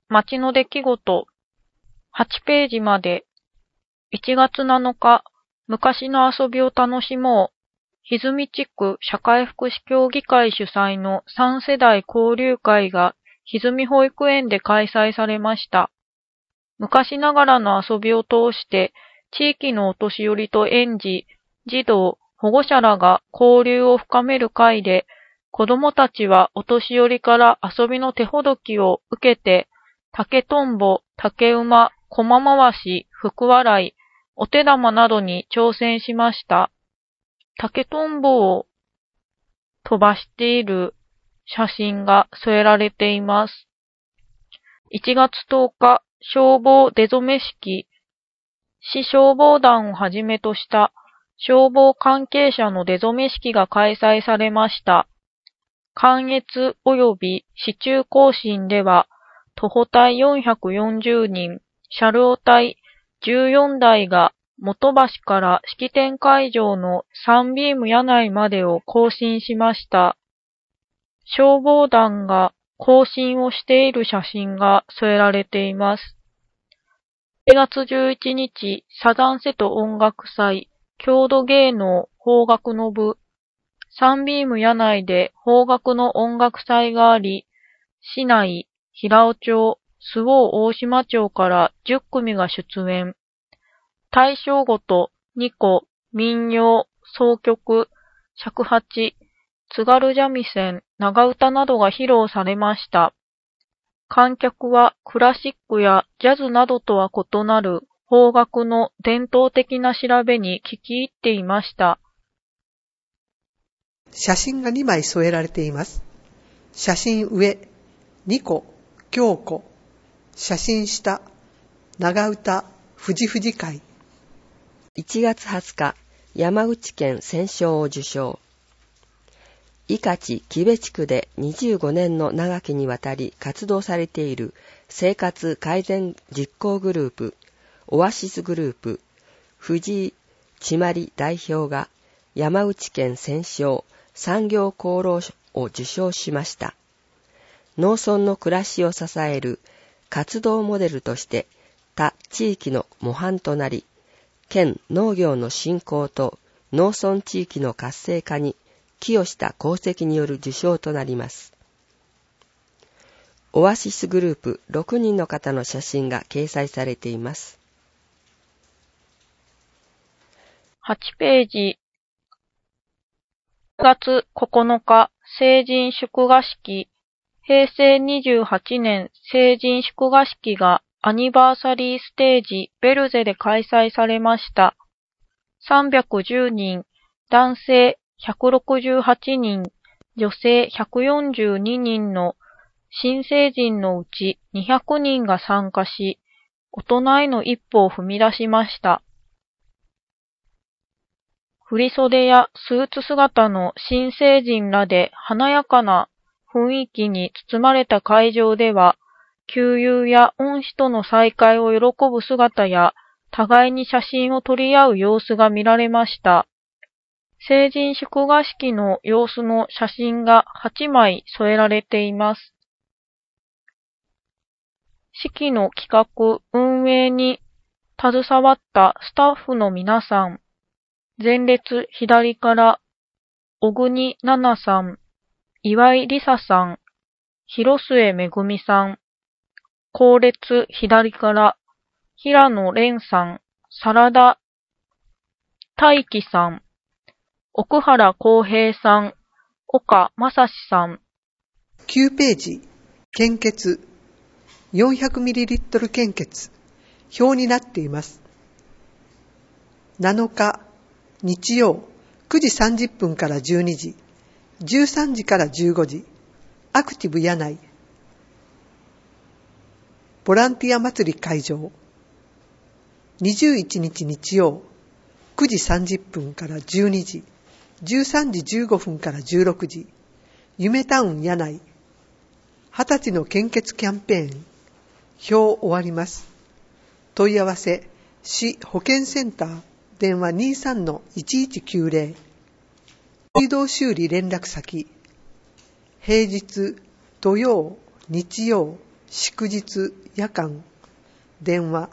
街の出来事。8ページまで。1月7日、昔の遊びを楽しもう。歪み地区社会福祉協議会主催の3世代交流会が歪み保育園で開催されました。昔ながらの遊びを通して地域のお年寄りと園児、児童、保護者らが交流を深める会で、子どもたちはお年寄りから遊びの手ほどきを受けて、竹とんぼ、竹馬、駒回し、福笑い、お手玉などに挑戦しました。竹とんぼを飛ばしている写真が添えられています。1月10日、消防出初め式、市消防団をはじめとした消防関係者の出初め式が開催されました。関越及び市中行進では、徒歩隊440人、車両隊14台が元橋から式典会場のサンビーム屋内までを行進しました。消防団が行進をしている写真が添えられています。1月11日、サザン瀬戸音楽祭、郷土芸能邦楽の部、サンビーム屋内で邦楽の音楽祭があり、市内、平尾町、周防大島町から10組が出演。大正ごと、二胡、民謡、箏曲、尺八、津軽三味線、長唄などが披露されました。観客はクラシックやジャズなどとは異なる邦楽の伝統的な調べに聞き入っていました。 写真が2枚添えられています。写真上、二胡、京子。写真下、長唄、富士会。 1月20日、山口県選奨を受賞。伊香地木部地区で25年の長きにわたり活動されている生活改善実行グループ、オアシスグループ、藤井千まり代表が山口県選奨産業功労賞を受賞しました。農村の暮らしを支える活動モデルとして他地域の模範となり、県農業の振興と農村地域の活性化に寄与した功績による受賞となります。オアシスグループ6人の方の写真が掲載されています。 8ページ。9月9日、成人祝賀式。平成28年成人祝賀式がアニバーサリーステージベルゼで開催されました。310人、男性168人、女性142人の新成人のうち200人が参加し、大人への一歩を踏み出しました。振袖やスーツ姿の新成人らで華やかな雰囲気に包まれた会場では、旧友や恩師との再会を喜ぶ姿や、互いに写真を撮り合う様子が見られました。成人祝賀式の様子の写真が8枚添えられています。式の企画・運営に携わったスタッフの皆さん、前列左から小国奈々さん、岩井梨沙さん、広末めぐみさん、後列左から平野蓮さん、真田大輝さん、奥原康平さん、岡正史さん。 9ページ、献血、400ml 献血、表になっています。7日、日曜、9時30分から12時、13時から15時、アクティブ屋内、ボランティア祭り会場、21日日曜、9時30分から12時、13時15分から16時、夢タウン屋内、20歳の献血キャンペーン、表終わります。問い合わせ、市保健センター、電話 23-1190、水道修理連絡先、平日、土曜、日曜、 祝日、夜間、電話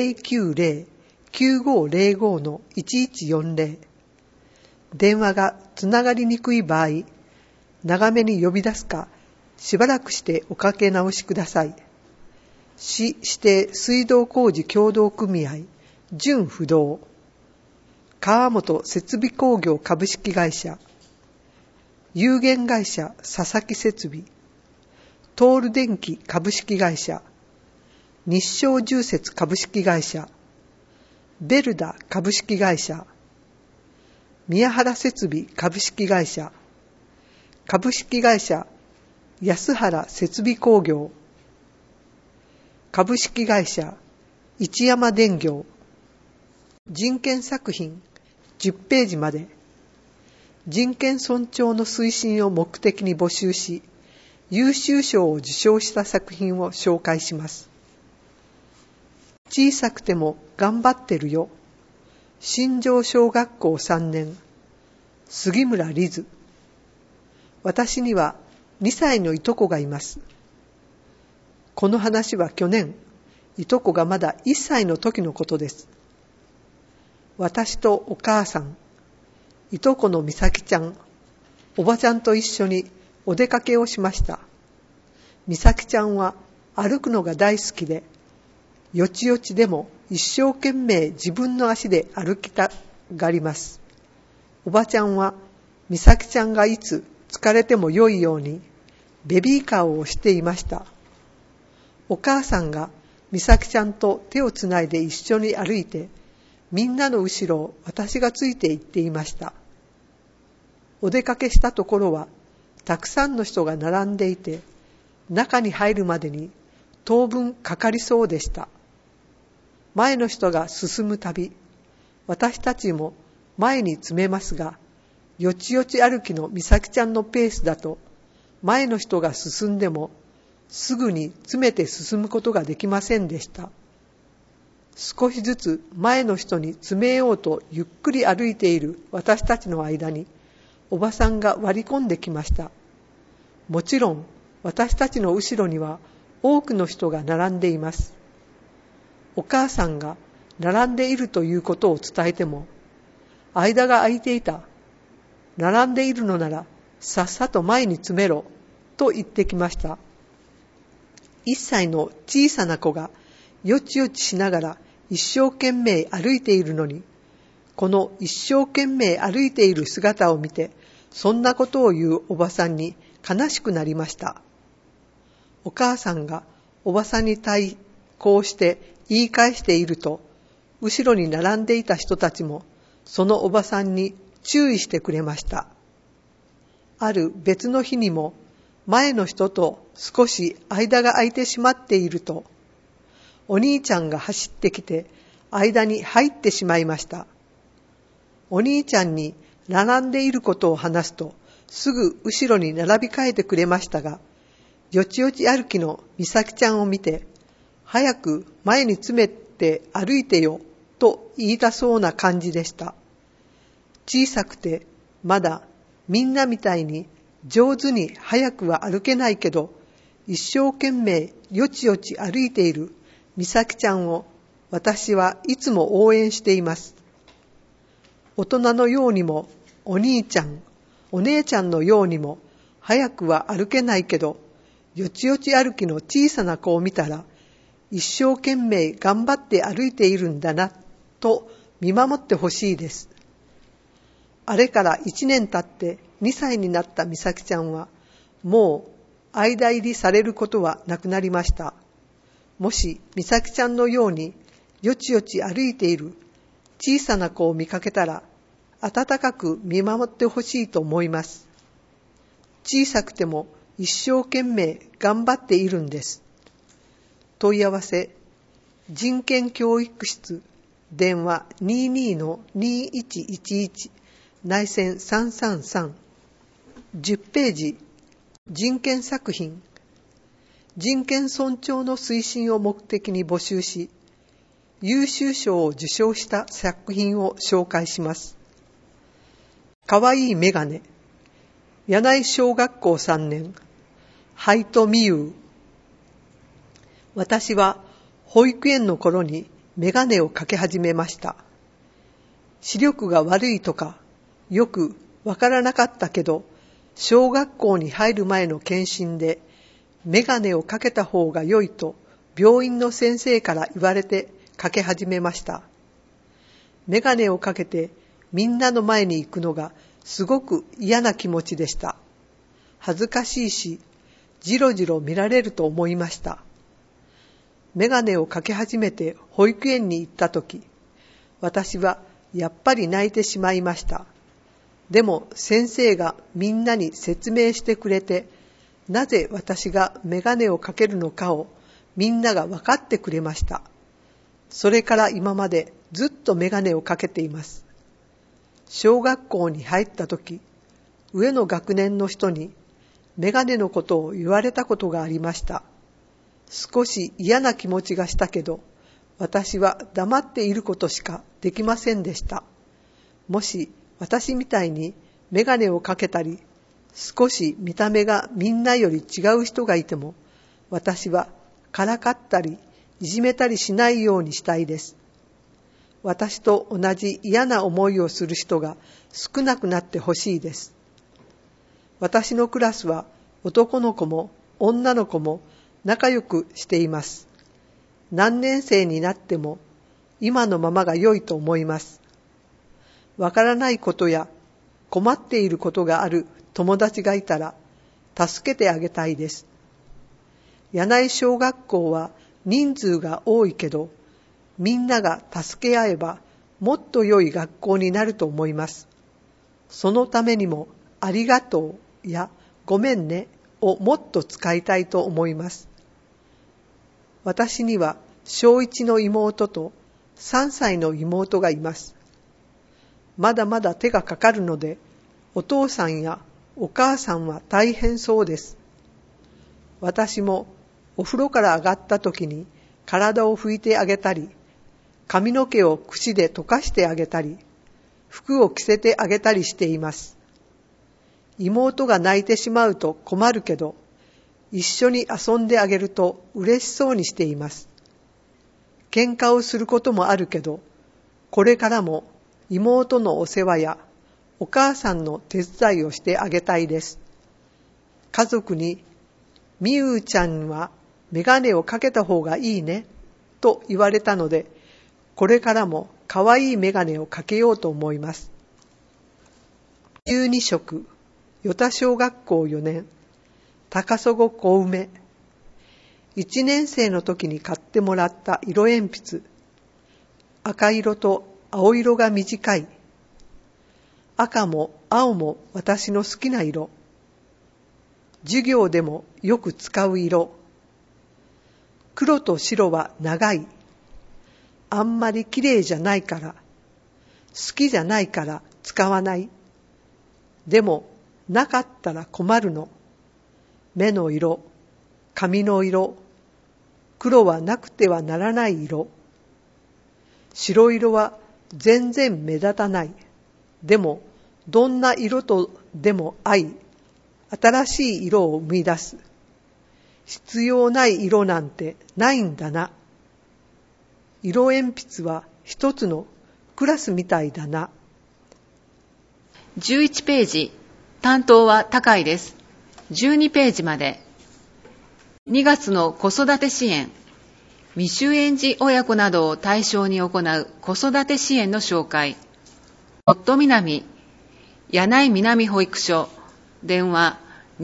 090-9505-1140。電話がつながりにくい場合、長めに呼び出すか、しばらくしておかけ直しください。市指定水道工事協同組合、準不動、川本設備工業株式会社、有限会社佐々木設備、トール電機株式会社、日照重設株式会社、ベルダ株式会社、宮原設備株式会社、株式会社安原設備工業、株式会社一山電業。人権作品10ページまで。人権尊重の推進を目的に募集し、優秀賞を受賞した作品を紹介します。小さくても頑張ってるよ。新庄小学校3年、杉村リズ。私には2歳のいとこがいます。この話は去年、いとこがまだ1歳の時のことです。私とお母さん、いとこの美咲ちゃん、おばちゃんと一緒にお出かけをしました。美咲ちゃんは歩くのが大好きで、よちよちでも一生懸命自分の足で歩きたがります。おばちゃんは美咲ちゃんがいつ疲れても良いようにベビーカーを押していました。お母さんが美咲ちゃんと手をつないで一緒に歩いて、みんなの後ろを私がついて行っていました。お出かけしたところはたくさんの人が並んでいて、中に入るまでに当分かかりそうでした。前の人が進むたび、私たちも前に詰めますが、よちよち歩きの美咲ちゃんのペースだと、前の人が進んでもすぐに詰めて進むことができませんでした。少しずつ前の人に詰めようとゆっくり歩いている私たちの間に、おばさんが割り込んできました。もちろん私たちの後ろには多くの人が並んでいます。お母さんが並んでいるということを伝えても、間が空いていた。並んでいるのならさっさと前に詰めろと言ってきました。1歳の小さな子がよちよちしながら一生懸命歩いているのに、この一生懸命歩いている姿を見て、そんなことを言うおばさんに悲しくなりました。お母さんがおばさんに対抗して言い返していると、後ろに並んでいた人たちもそのおばさんに注意してくれました。ある別の日にも、前の人と少し間が空いてしまっていると、お兄ちゃんが走ってきて間に入ってしまいました。お兄ちゃんに並んでいることを話すと、すぐ後ろに並び替えてくれましたが、よちよち歩きの美咲ちゃんを見て、早く前に詰めて歩いてよと言いたそうな感じでした。小さくてまだみんなみたいに上手に早くは歩けないけど、一生懸命よちよち歩いている美咲ちゃんを私はいつも応援しています。大人のようにもお兄ちゃん、お姉ちゃんのようにも早くは歩けないけど、よちよち歩きの小さな子を見たら、一生懸命頑張って歩いているんだなと見守ってほしいです。あれから1年経って2歳になった美咲ちゃんは、もう間入りされることはなくなりました。もし美咲ちゃんのようによちよち歩いている小さな子を見かけたら、温かく見守ってほしいと思います。小さくても一生懸命頑張っているんです。問い合わせ、人権教育室、電話 22-2111、内線333。10ページ、人権作品。人権尊重の推進を目的に募集し、優秀賞を受賞した作品を紹介します。かわいいメガネ。柳井小学校3年、ハイトミユー。 私は保育園の頃にメガネをかけ始めました。視力が悪いとかよくわからなかったけど、小学校に入る前の検診でメガネをかけた方が良いと病院の先生から言われてかけ始めました。メガネをかけてみんなの前に行くのがすごく嫌な気持ちでした。恥ずかしいし、じろじろ見られると思いました。メガネをかけ始めて保育園に行ったとき、私はやっぱり泣いてしまいました。でも先生がみんなに説明してくれて、なぜ私がメガネをかけるのかをみんなが分かってくれました。それから今までずっとメガネをかけています。小学校に入ったとき、上の学年の人にメガネのことを言われたことがありました。少し嫌な気持ちがしたけど、私は黙っていることしかできませんでした。もし私みたいにメガネをかけたり、少し見た目がみんなより違う人がいても、私はからかったりいじめたりしないようにしたいです。私と同じ嫌な思いをする人が少なくなってほしいです。私のクラスは男の子も女の子も仲良くしています。何年生になっても今のままが良いと思います。わからないことや困っていることがある友達がいたら助けてあげたいです。柳井小学校は人数が多いけど、みんなが助け合えばもっと良い学校になると思います。そのためにもありがとうやごめんねをもっと使いたいと思います。私には小1の妹と3歳の妹がいます。まだまだ手がかかるので、お父さんやお母さんは大変そうです。私もお風呂から上がった時に体を拭いてあげたり、髪の毛を櫛で溶かしてあげたり、服を着せてあげたりしています。妹が泣いてしまうと困るけど、一緒に遊んであげると嬉しそうにしています。喧嘩をすることもあるけど、これからも妹のお世話やお母さんの手伝いをしてあげたいです。家族に、みゆうちゃんはメガネをかけた方がいいねと言われたので、これからもかわいいメガネをかけようと思います。12色、与田小学校4年、高砂小梅。1年生の時に買ってもらった色鉛筆。赤色と青色が短い。赤も青も私の好きな色。授業でもよく使う色。黒と白は長い。あんまり綺麗じゃないから、好きじゃないから使わない。でもなかったら困るの。目の色、髪の色、黒はなくてはならない色。白色は全然目立たない。でもどんな色とでも合い、新しい色を生み出す。必要ない色なんてないんだな。色鉛筆は一つのクラスみたいだな。 11ページ、担当は高いです。12ページまで。2月の子育て支援、未就園児親子などを対象に行う子育て支援の紹介。夫南、柳井南保育所、電話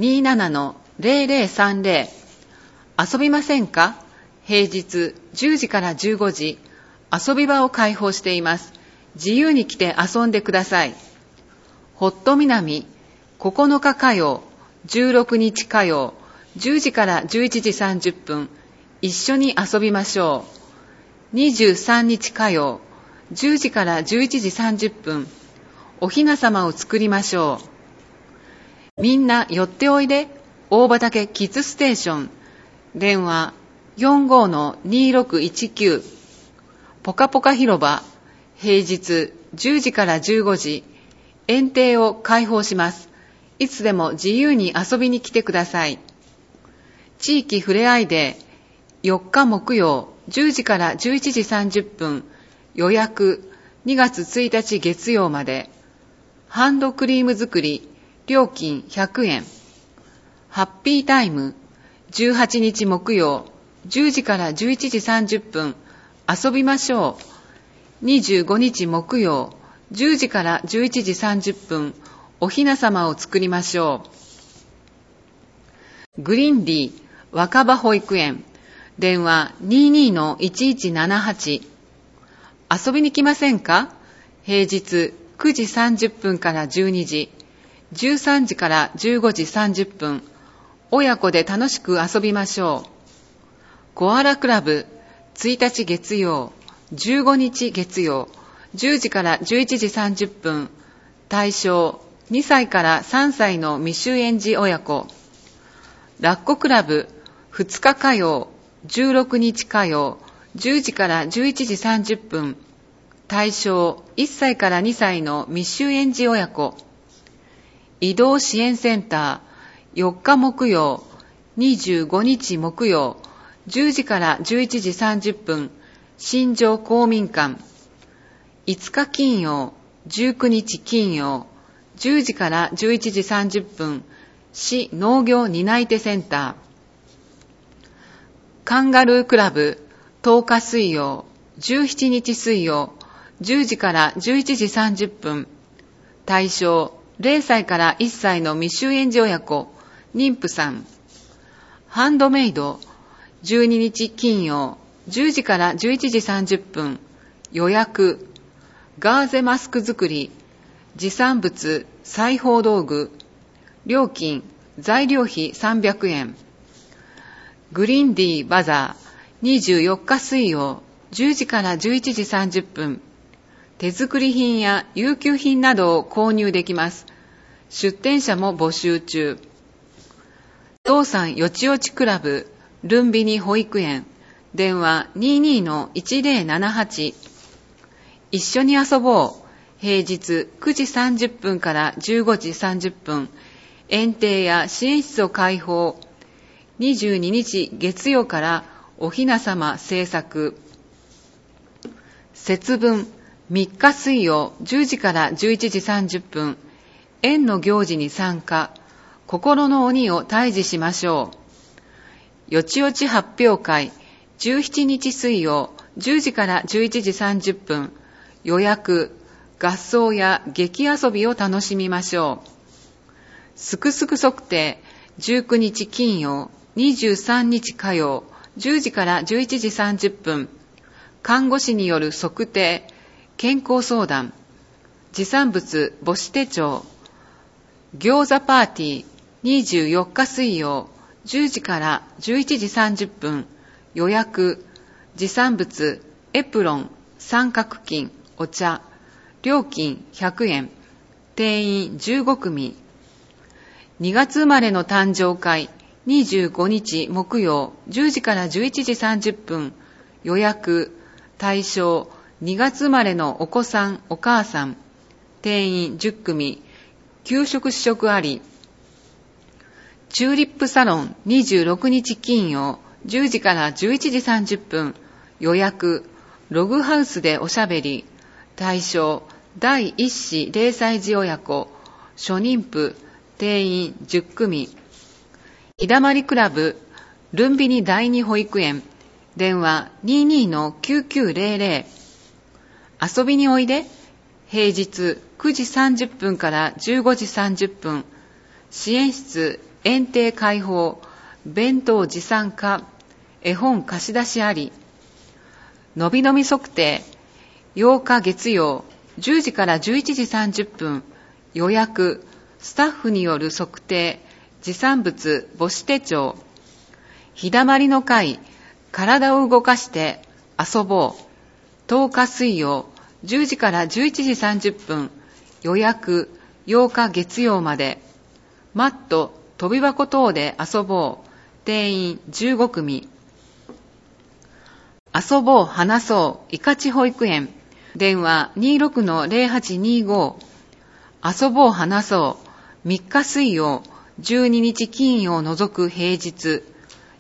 27-0030。遊びませんか？平日10時から15時、遊び場を開放しています。自由に来て遊んでください。ホット南、9日火曜、16日火曜、10時から11時30分、一緒に遊びましょう。23日火曜、10時から11時30分、おひな様を作りましょう。みんな寄っておいで、大畑キッズステーション。電話 45-2619。ぽかぽか広場、平日10時から15時、園庭を開放します。いつでも自由に遊びに来てください。地域ふれあいデー、 4日木曜10時から11時30分予約2月1日月曜まで。ハンドクリーム作り料金100円。ハッピータイム18日木曜10時から11時30分遊びましょう。25日木曜10時から11時30分おひなさまを作りましょう。グリンディ若葉保育園電話 22-1178 遊びに来ませんか？平日9時30分から12時、13時から15時30分、親子で楽しく遊びましょう。コアラクラブ、1日月曜、15日月曜、10時から11時30分、対象2歳から3歳の未就園児親子。ラッコクラブ、2日火曜、16日火曜、10時から11時30分、対象1歳から2歳の未就園児親子。移動支援センター4日木曜25日木曜10時から11時30分新庄公民館。5日金曜19日金曜10時から11時30分市農業担い手センター。カンガルークラブ10日水曜17日水曜10時から11時30分。対象0歳から1歳の未就園児親子、妊婦さん。ハンドメイド12日金曜10時から11時30分。予約。ガーゼマスク作り。持産物、裁縫道具。料金、材料費300円。グリンディバザー24日水曜10時から11時30分。手作り品や有給品などを購入できます。出店者も募集中。道産よちよちクラブルンビニ保育園電話 22-1078 一緒に遊ぼう。平日9時30分から15時30分園庭や支援室を開放。22日月曜からおひなさま制作。節分3日水曜10時から11時30分園の行事に参加。心の鬼を退治しましょう。よちよち発表会17日水曜10時から11時30分予約。合奏や劇遊びを楽しみましょう。すくすく測定19日金曜23日火曜10時から11時30分看護師による測定健康相談。持産物母子手帳。餃子パーティー24日水曜10時から11時30分予約。持産物エプロン三角巾お茶。料金100円。定員15組。2月生まれの誕生会25日木曜10時から11時30分予約。対象2月生まれのお子さんお母さん。定員10組。給食試食あり。チューリップサロン26日金曜10時から11時30分予約。ログハウスでおしゃべり。対象第1子0歳児親子初妊婦。定員10組。日だまりクラブルンビニ第2保育園電話 22-9900 遊びにおいで。平日9時30分から15時30分支援室園庭開放。弁当持参可。絵本貸し出しあり。のびのび測定8日月曜10時から11時30分予約。スタッフによる測定持産物母子手帳。日だまりの会体を動かして遊ぼう。10日水曜10時から11時30分予約。8日月曜まで。マット飛び箱等で遊ぼう。定員15組。遊ぼう話そういかち保育園電話 26-0825 遊ぼう話そう3日水曜12日金曜を除く平日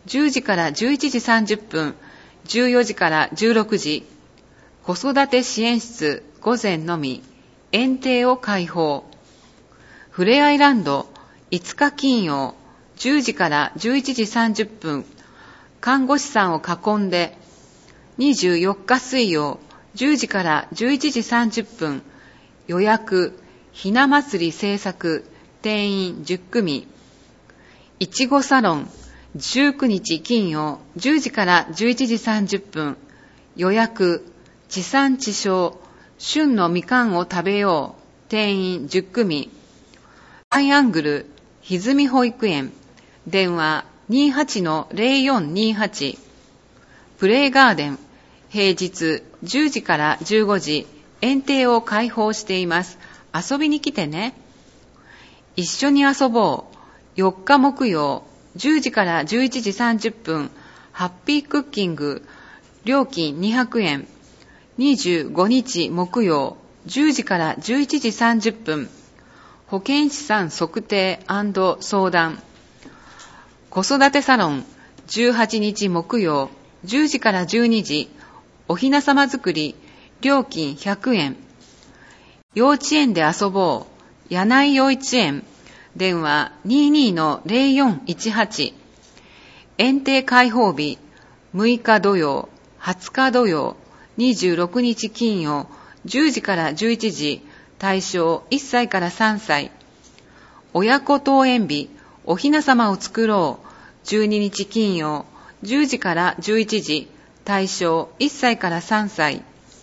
10時から11時30分、14時から16時、子育て支援室午前のみ、園庭を開放。ふれあいランド5日金曜、10時から11時30分、看護師さんを囲んで、24日水曜、10時から11時30分、予約、ひな祭り制作、定員10組。いちごサロン、19日金曜、10時から11時30分、予約、地産地消、旬のみかんを食べよう、定員10組。アイアングル、歪み保育園、電話 28-0428。プレイガーデン、平日10時から15時、園庭を開放しています。遊びに来てね。一緒に遊ぼう。4日木曜、10時から11時30分、ハッピークッキング、料金200円。25日木曜、10時から11時30分、保健師さん測定&相談。子育てサロン、18日木曜、10時から12時、おひなさま作り、料金100円。幼稚園で遊ぼう、柳井幼稚園、電話 22-0418。園庭開放日、6日土曜、20日土曜、26日金曜、10時から11時、対象1歳から3歳。親子登園日、おひなさまを作ろう、12日金曜、10時から11時、対象1歳から3歳。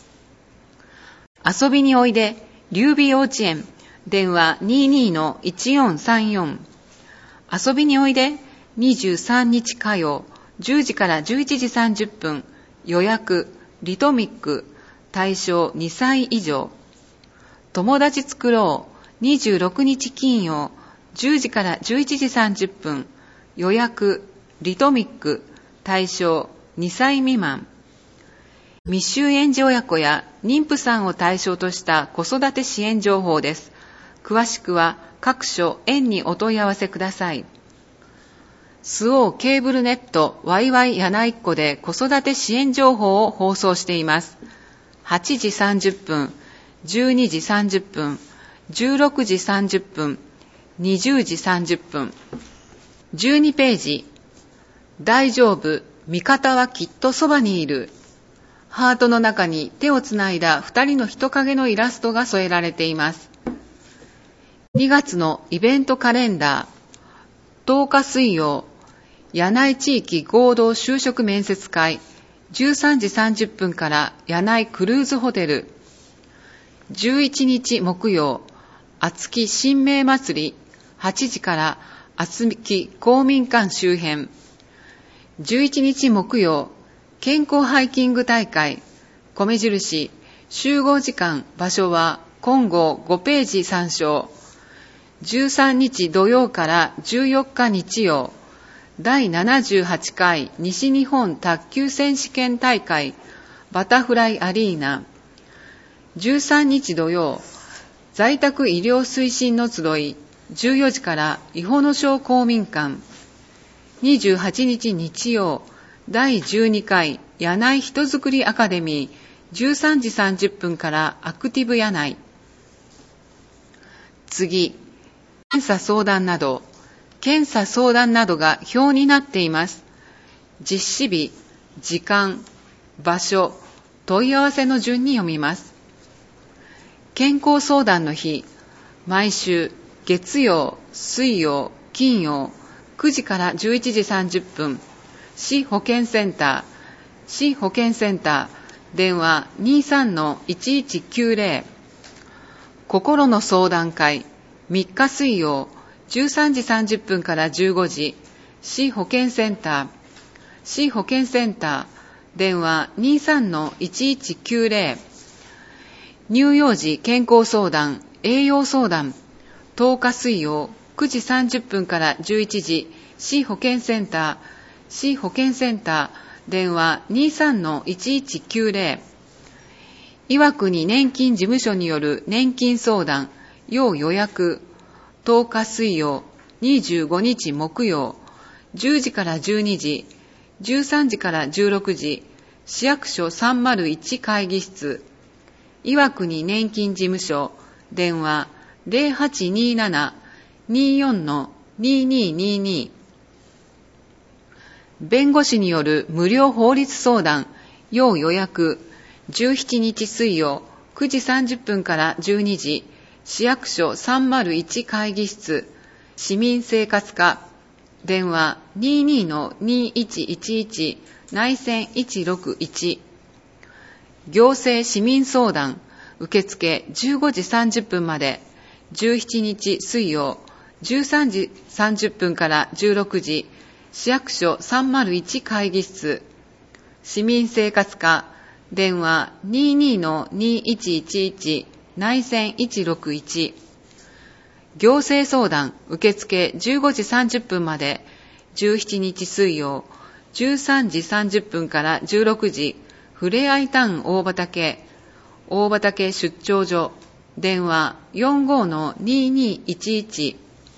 遊びにおいで、劉備幼稚園、電話 22-1434。遊びにおいで、23日火曜、10時から11時30分、予約、リトミック、対象2歳以上。友達作ろう、26日金曜、10時から11時30分、予約、リトミック、対象2歳未満。未就園児親子や妊婦さんを対象とした子育て支援情報です。詳しくは各所園にお問い合わせください。スオーケーブルネットワイワイ柳井っ子で子育て支援情報を放送しています。8時30分、12時30分、16時30分、20時30分。12ページ。大丈夫、味方はきっとそばにいる。ハートの中に手をつないだ2人の人影のイラストが添えられています。2月のイベントカレンダー。10日水曜、柳井地域合同就職面接会、13時30分から柳井クルーズホテル。11日木曜、厚木新名祭り、8時から厚木公民館周辺。11日木曜、健康ハイキング大会、米印、集合時間、場所は今後5ページ参照。13日土曜から14日日曜、第78回西日本卓球選手権大会バタフライアリーナ。13日土曜、在宅医療推進の集い、14時から伊保野小公民館。28日日曜、第12回柳井人づくりアカデミー、13時30分からアクティブ柳井。次、検査相談などが表になっています。実施日、時間、場所、問い合わせの順に読みます。健康相談の日、毎週月曜、水曜、金曜、9時から11時30分、市保健センター、電話 23-1190。心の相談会、3日水曜、13時30分から15時、市保健センター、電話 23-1190。乳幼児健康相談、栄養相談、10日水曜、9時30分から11時、市保健センター、電話 23-1190。岩国年金事務所による年金相談、要予約、10日水曜、25日木曜、 10時から12時、13時から16時、市役所301会議室、岩国年金事務所、電話0827-24-2222。弁護士による無料法律相談、要予約、17日水曜9時30分から12時、市役所301会議室、市民生活課、電話22-2111、内線161。行政市民相談、受付15時30分まで、17日水曜、13時30分から16時、市役所301会議室、市民生活課、電話22-2111、内線161。行政相談、受付15時30分まで、17日水曜、13時30分から16時、ふれあいタウン大畑出張所、電話45-2211。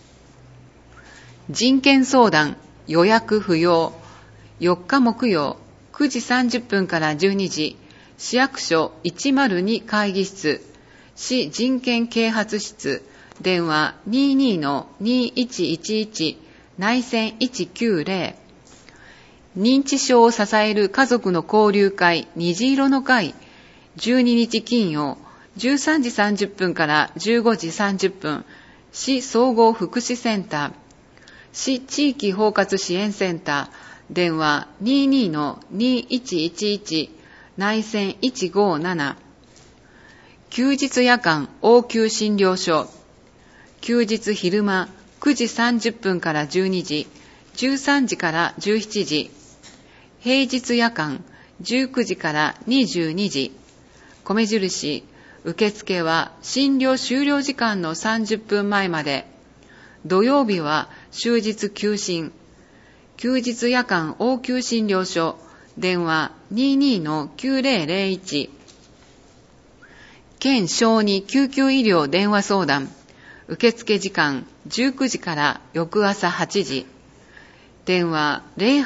人権相談、予約不要、4日木曜、9時30分から12時、市役所102会議室、市人権啓発室、電話22-2111、内線190。認知症を支える家族の交流会、虹色の会、12日金曜、13時30分から15時30分、市総合福祉センター、市地域包括支援センター、電話22-2111、内線157。休日夜間応急診療所、休日昼間9時30分から12時、13時から17時、平日夜間19時から22時、米印、受付は診療終了時間の30分前まで、土曜日は終日休診、休日夜間応急診療所、電話22-9001。県小児救急医療電話相談、受付時間19時から翌朝8時、電話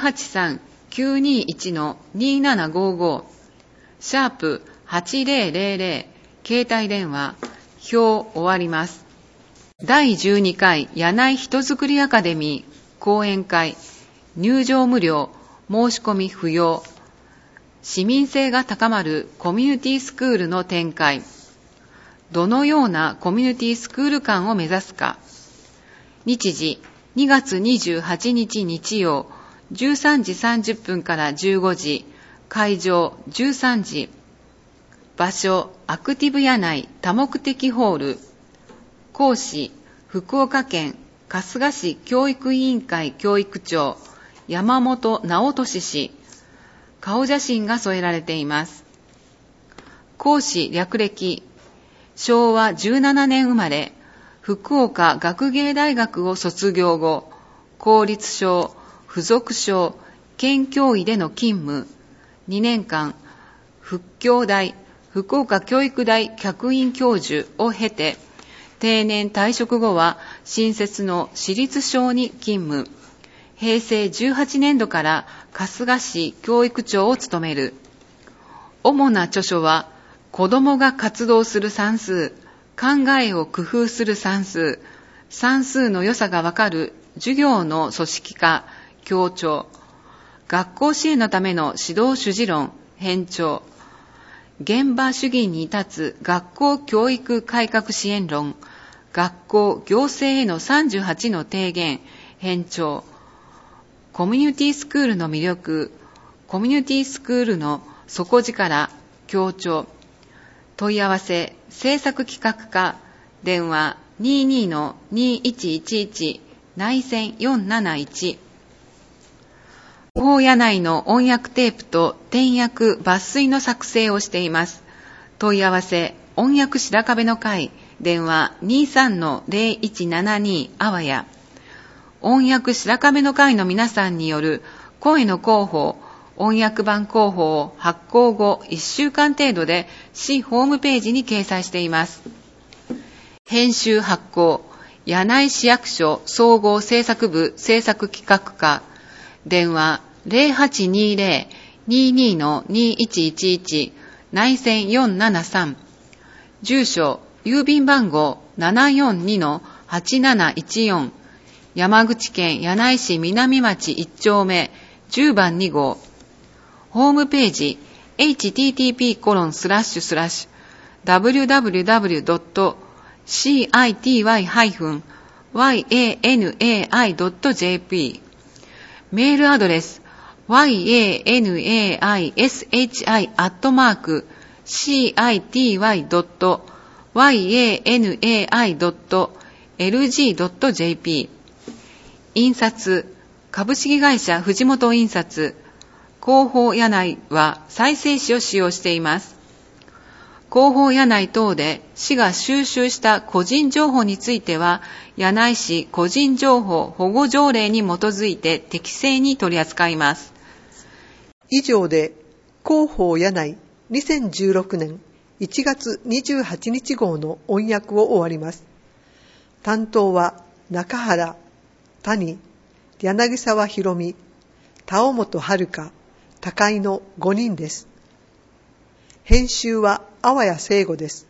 083-921-2755、シャープ8000、携帯電話、表終わります。第12回柳井人づくりアカデミー講演会、入場無料、申し込み不要、市民性が高まるコミュニティスクールの展開、どのようなコミュニティスクール館を目指すか。日時2月28日日曜、13時30分から15時、会場13時。場所、アクティブ柳井多目的ホール。講師、福岡県春日市教育委員会教育長、山本直俊氏。顔写真が添えられています。講師略歴、昭和17年生まれ、福岡学芸大学を卒業後、公立小、附属小、県教委での勤務、2年間、福教大、福岡教育大客員教授を経て、定年退職後は新設の私立小に勤務、平成18年度から春日市教育長を務める。主な著書は、子どもが活動する算数、考えを工夫する算数、算数の良さがわかる授業の組織化、強調、学校支援のための指導主事論、編調、現場主義に立つ学校教育改革支援論、学校行政への38の提言、編調、コミュニティスクールの魅力、コミュニティスクールの底力、強調、問い合わせ、制作企画課、電話22-2111、内線471。大柳井の音訳テープと点訳抜粋の作成をしています。問い合わせ、音訳白壁の会、電話 23-0172 あわや。音訳白壁の会の皆さんによる声の広報、音訳版広報を発行後1週間程度で市ホームページに掲載しています。編集発行、柳井市役所総合制作部制作企画課、 電話0820-22-2111内線473。住所郵便番号 742-8714 山口県柳井市南町1丁目10番2号。ホームページ http://www.city-yanai.jp メールアドレス yanaishi@city.yanai.lg.jp 印刷株式会社藤本印刷広報柳井は再生紙を使用しています。広報柳井等で市が収集した個人情報については、柳井市個人情報保護条例に基づいて適正に取り扱います。 以上で広報柳井2016年1月28日号の音訳を終わります。担当は中原、谷、柳沢博美、田尾本遥、高井の5人です。編集は阿波谷聖吾です。